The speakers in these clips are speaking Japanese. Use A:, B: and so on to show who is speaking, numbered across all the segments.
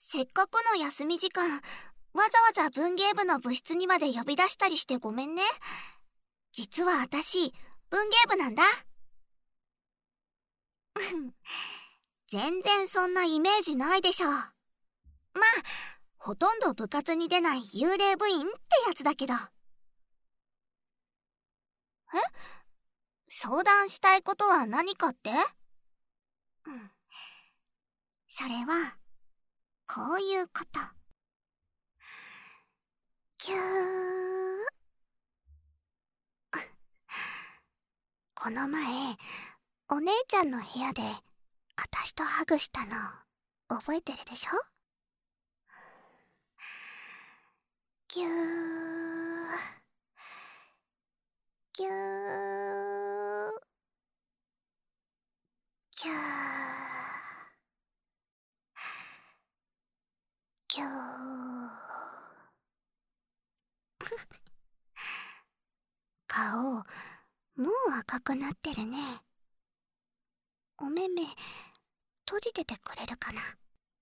A: せっかくの休み時間、わざわざ文芸部の部室にまで呼び出したりしてごめんね。実は私、文芸部なんだ。全然そんなイメージないでしょ。まあ、ほとんど部活に出ない幽霊部員ってやつだけど。相談したいことは何かって？それは、こういうこと。キュー。この前、お姉ちゃんの部屋で、あたしとハグしたの、覚えてるでしょ？キュー。キュー。キュー。キュー。顔、もう赤くなってるね。お目目、閉じててくれるかな。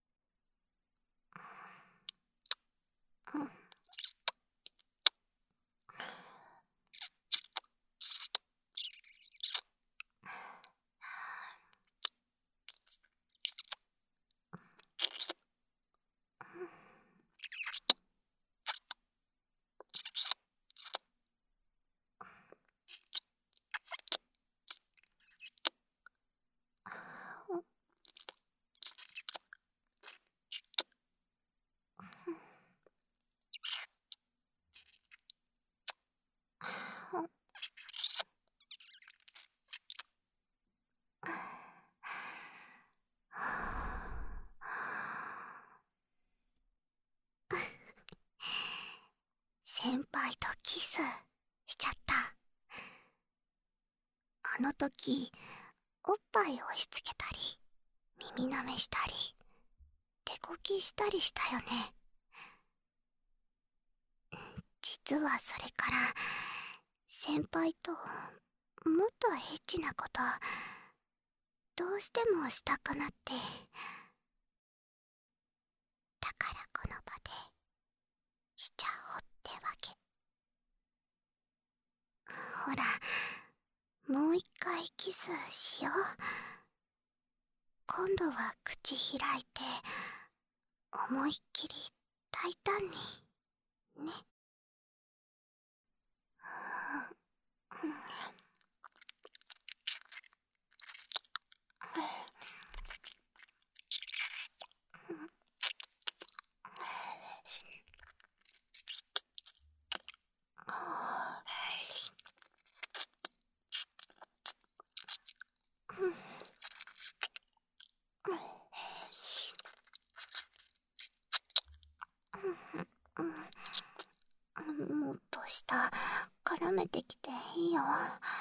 A: 先輩とキスしちゃった。あの時、おっぱい押し付けたり、耳舐めしたり、手こきしたりしたよね。実はそれから、先輩ともっとエッチなこと、どうしてもしたくなって。だからこの場で、しちゃおうってわけ。ほら、もう一回キスしよう。今度は口開いて、思いっきり大胆に、ね。もっと下絡めてきていいよ。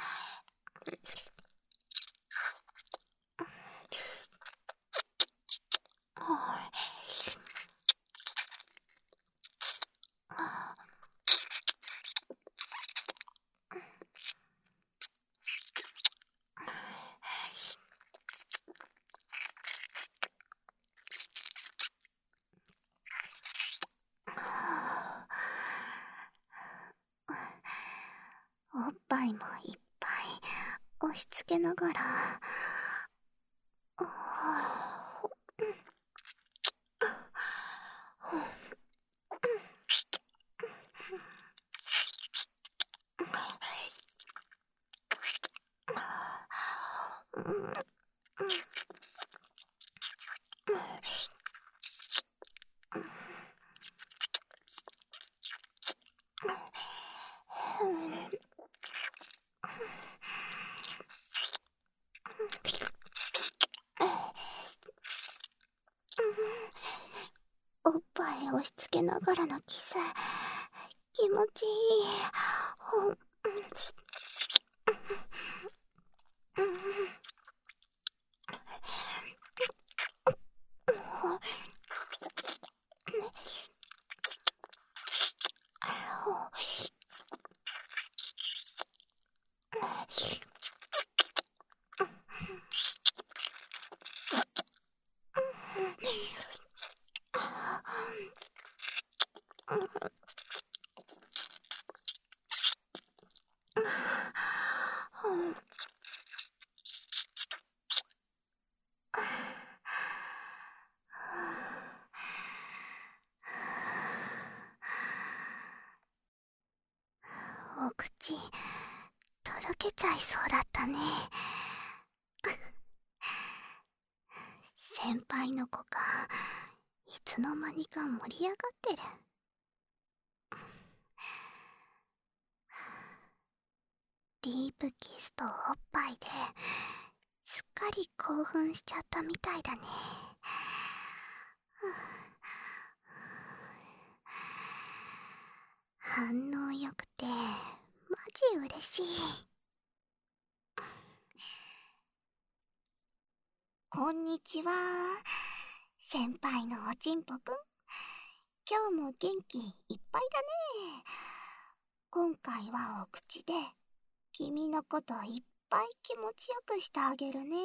A: おっぱいもいっぱい押し付けながら、おっぱい押し付けながらのキス、気持ちいい。 けちゃいそうだったね。先輩の子がいつの間にか盛り上がってる。ディープキスとおっぱいですっかり興奮しちゃったみたいだね。反応良くてマジ嬉しい。こんにちは、先輩のおちんぽくん。今日も元気いっぱいだね。今回はお口で君のこといっぱい気持ちよくしてあげるね。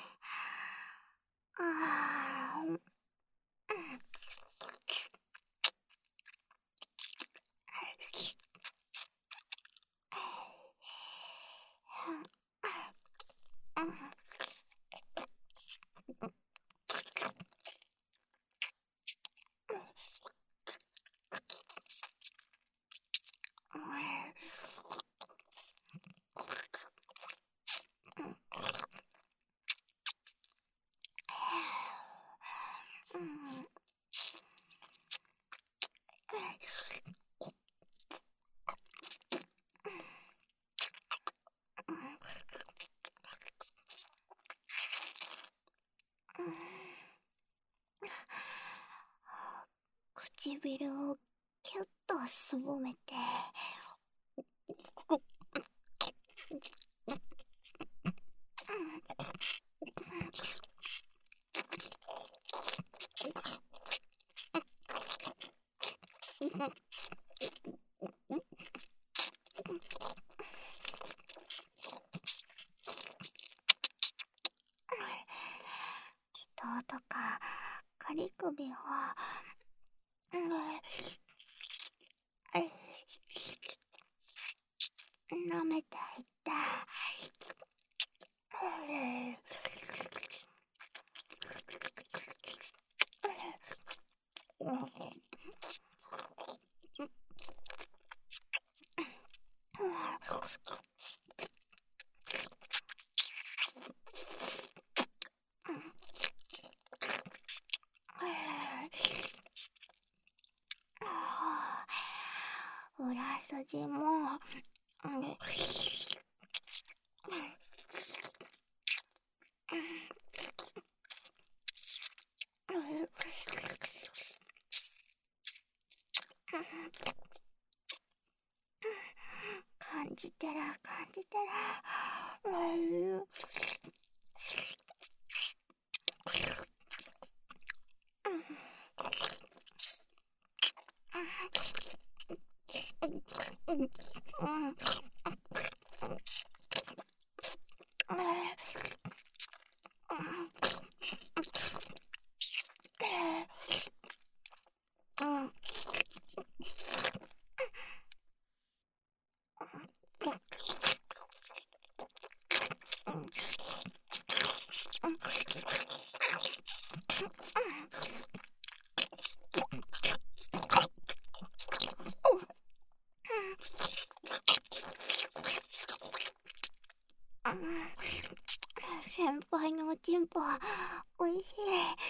A: 唇をキュッとすぼめて祈祷とか仮首を舐めていって、裏筋も感じてる感じてる。先輩のおちんぽおいしい。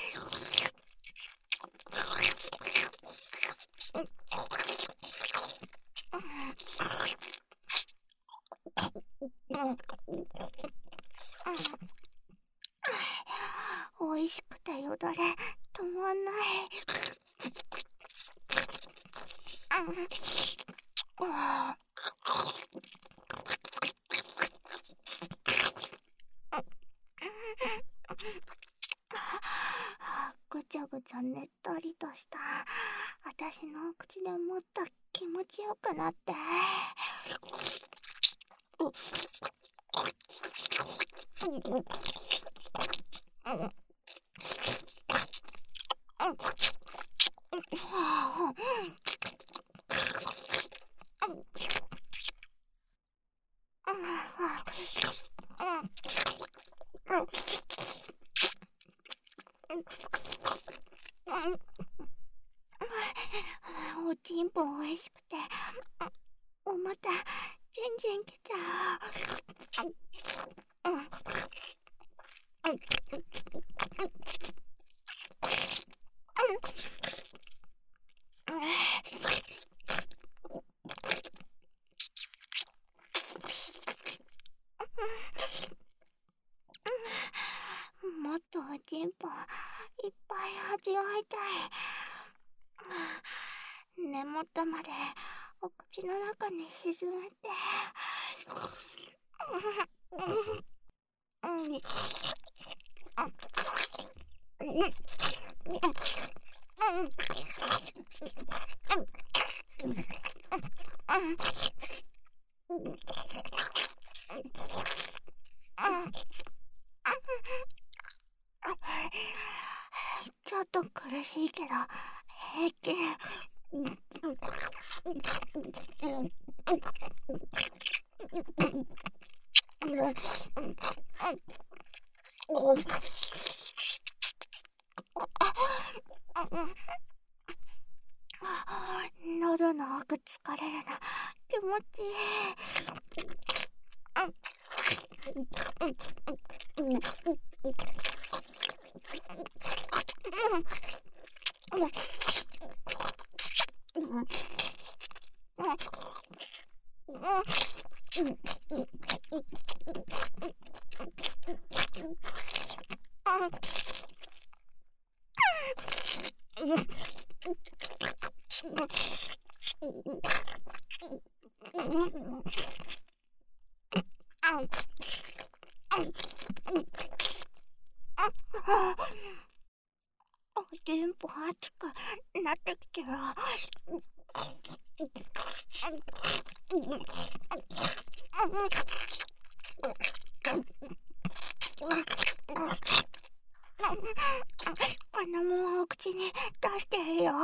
A: おいしくてよだれ止まんない。ぐちゃぐちゃねっとりとした私のお口でもっと気持ちよくなって。おちんぽおいしくておまた全然来ちゃう。 ちんぽいっぱい味わいたい。根元までお口の中に沈めて。ちょっと苦しいけど平気。喉の奥疲れるな。気持ちいい。おちんぽ熱くなってきてる。このままお口に出してるよ。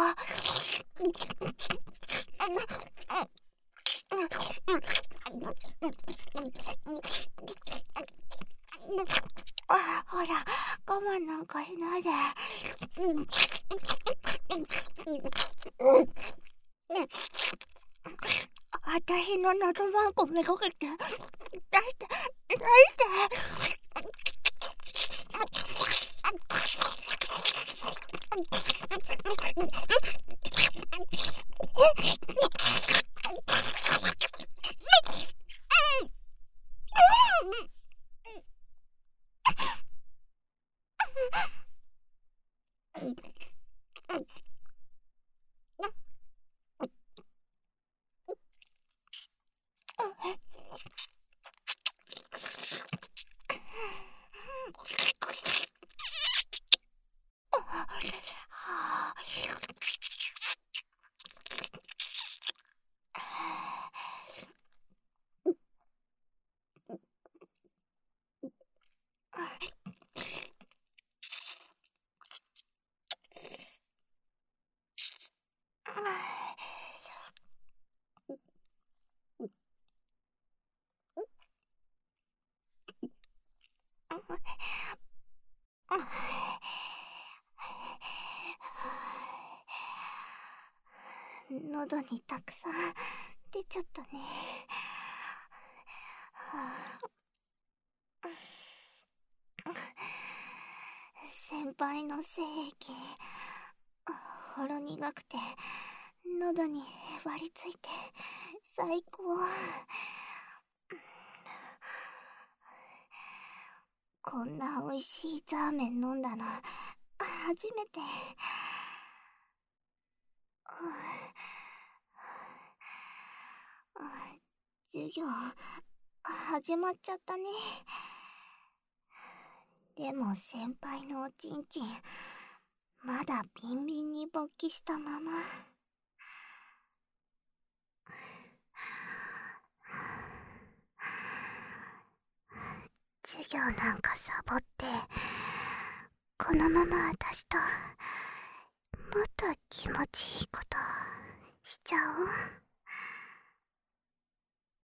A: ほら、我慢なんかしないで。私の喉マンコめがけて出して出して。喉にたくさん出ちゃったね。先輩の精液ほろ苦くて喉にへばりついて最高。こんな美味しいザーメン飲んだの初めて。授業始まっちゃったね。でも先輩のおちんちんまだビンビンに勃起したまま。授業なんかサボってこのまま私ともっと気持ちいいことしちゃおう。